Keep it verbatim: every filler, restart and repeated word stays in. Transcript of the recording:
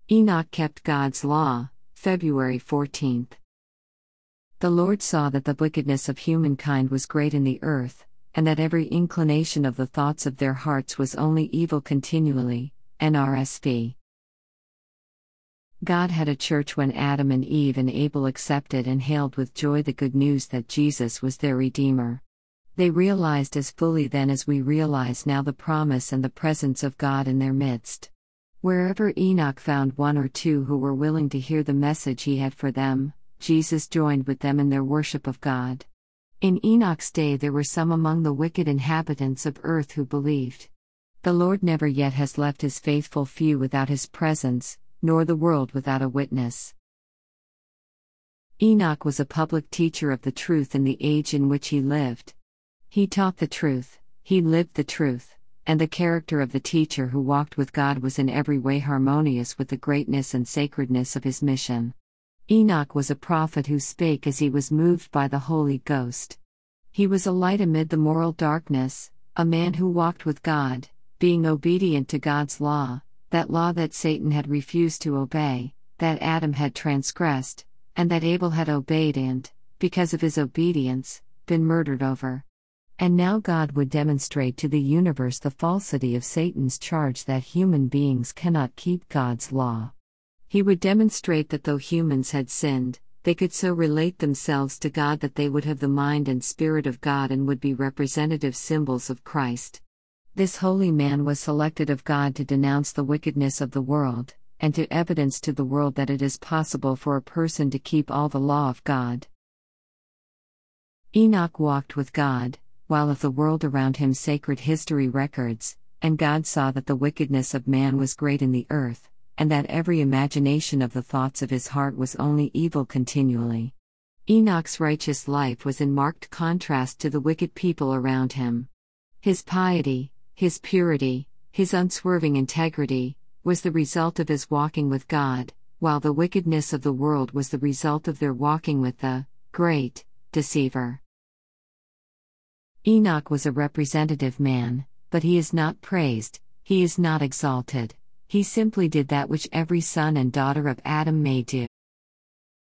Enoch kept God's law, February fourteenth. The Lord saw that the wickedness of humankind was great in the earth, and that every inclination of the thoughts of their hearts was only evil continually. N R S V. God had a church when Adam and Eve and Abel accepted and hailed with joy the good news that Jesus was their Redeemer. They realized as fully then as we realize now the promise and the presence of God in their midst. Wherever Enoch found one or two who were willing to hear the message he had for them, Jesus joined with them in their worship of God. In Enoch's day there were some among the wicked inhabitants of earth who believed. The Lord never yet has left his faithful few without his presence, nor the world without a witness. Enoch was a public teacher of the truth in the age in which he lived. He taught the truth, he lived the truth, and the character of the teacher who walked with God was in every way harmonious with the greatness and sacredness of his mission. Enoch was a prophet who spake as he was moved by the Holy Ghost. He was a light amid the moral darkness, a man who walked with God, being obedient to God's law, that law that Satan had refused to obey, that Adam had transgressed, and that Abel had obeyed and, because of his obedience, been murdered over. And now God would demonstrate to the universe the falsity of Satan's charge that human beings cannot keep God's law. He would demonstrate that though humans had sinned, they could so relate themselves to God that they would have the mind and spirit of God and would be representative symbols of Christ. This holy man was selected of God to denounce the wickedness of the world, and to evidence to the world that it is possible for a person to keep all the law of God. Enoch walked with God, while of the world around him sacred history records, and God saw that the wickedness of man was great in the earth, and that every imagination of the thoughts of his heart was only evil continually. Enoch's righteous life was in marked contrast to the wicked people around him. His piety, his purity, his unswerving integrity, was the result of his walking with God, while the wickedness of the world was the result of their walking with the great deceiver. Enoch was a representative man, but he is not praised, he is not exalted, he simply did that which every son and daughter of Adam may do.